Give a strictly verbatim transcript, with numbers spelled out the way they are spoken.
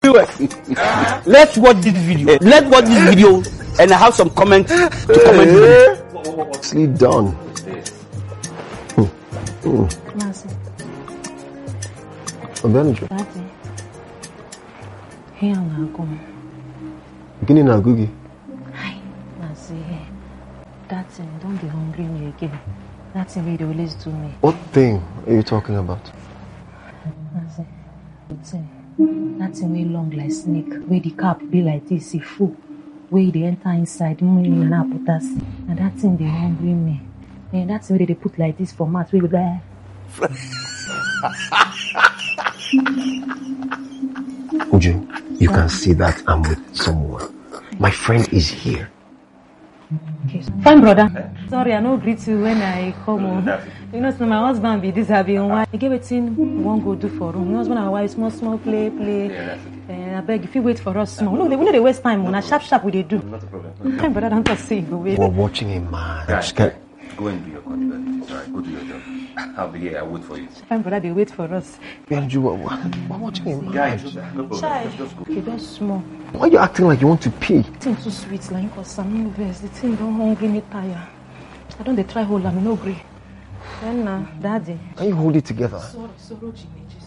Viewers, let's watch this video. Let's watch this video and I have some comments to comment. Nicely done. Mm. Mm. Here I go. Beginning now, Googie. Hi, Nancy. That thing, don't be hungry me again. That thing will always do me. What thing are you talking about? Nancy, that thing way long like snake. Where the cap be like this, if full. Where they enter inside, and that thing they hungry me. And that's where they put like this for mat. We go there. Uju, you can see that I'm with someone. My friend is here. Okay. Fine, brother. Eh? Sorry, I no greet you when I come home. You know, so my husband be this having one. I give it in one go do for room. My husband and wife small, small play, play. Yeah, uh, I beg if you wait for us small. No, they we know they waste time. When sharp, sharp, we they do. Not a problem. Fine, brother, don't say go wait. We're watching a man. Guys, go and do your content. It's alright. Go do your job. I'll be here. I'll wait for you. Fine, brother, they wait for us. Yeah, you we're watching a man. Guys, no problem. Let's just go. Okay, just small. Why are you acting like you want to pee? The thing too sweet, like cause some new verse. The thing don't hungry me tire. I don't they try hold. I'm no agree. Then, uh, daddy. Can you hold it together? Sorry, sorry, Jimmy.